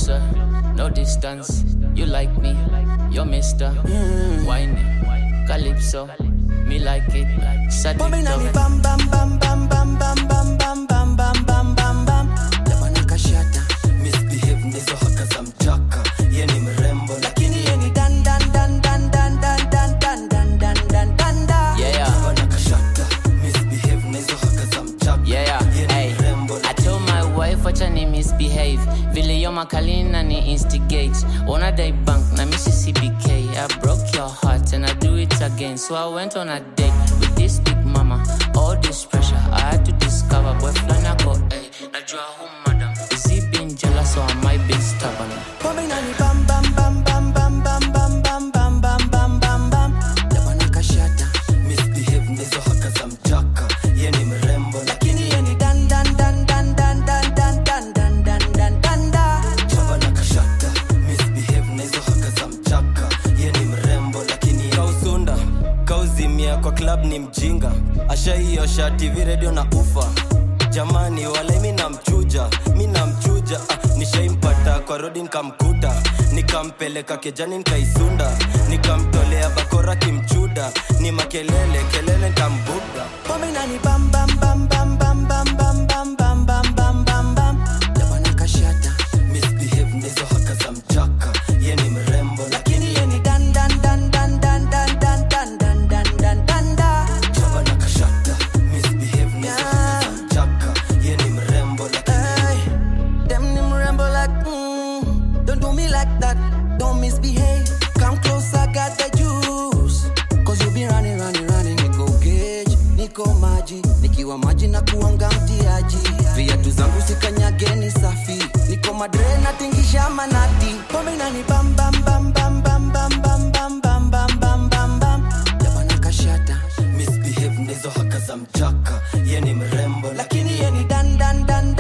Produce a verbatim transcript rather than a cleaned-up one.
closer, no distance. You like me, you're Mister Mm. Whiny, Calypso, me like it. Sadiko. Bam bam bam bam bam bam bam bam bam bam bam bam bam. Labana kashata, misbehave nizo haka za mchaka. Yeni mrembo lakini yeni dan dan dan dan dan dan dan dan dan dan dan dan dan. Yeah. Labana kashata, misbehave nizo haka za mchaka. Yeah. Hey, I told my wife wacha ni misbehave. Vile yo makalina ni instigate. Ona day bank na missy C B K. I broke your heart and I do it again. So I went on a date with this big mama. All this pressure I had to discover. Boy flana go hey. Najua who madam. Is he being jealous or am I being stubborn? Bam bam bam bam bam bam bam bam bam bam bam bam bam. Labana kashata, misbehave nizo haka za mchaka. Yeni mrembo lakini yeni dan dan dan dan dan dan dan dan dan dan dan dan dan. Labana kashata, misbehave nizo haka za mchaka. Yeni mrembo lakini kausunda, kauzimia kwa club ni mjinga. Asha hiyo shati vi radio na ufa. Jamani wale mimi namchuja, mimi namchuja ah, nishaimpata kwa road nikamkuta, nikampeleka kejani nikaisunda, nikamtolea bakora kimchuda, ni makelele kelele nikambuga. Pombe nani bam bam bam bam bam bam bam bam bam bam bam bam bam. Labana kashata, misbehave nizo haka za mchaka. Yeni mrembo lakini yeni dan dan dan dan dan dan dan dan dan dan dan dan dan. Labana kashata, misbehave nizo haka za mchaka. Yeni mrembo lakini dem ni mrembo like mm, don't do me like that, don't misbehave. Come close, I got the juice. Cause you be running, running, running. Niko gauge, niko maji. Nikiwa maji na kuanga mtiaji. Viatu zangu sikanyageni safi. Niko madre na tingisha manati. Pombe nani bam bam bam bam bam bam bam bam bam bam bam bam bam. Labana kashata, misbehave nizo haka za mchaka. Yeni mrembo lakini yeni dan dan dan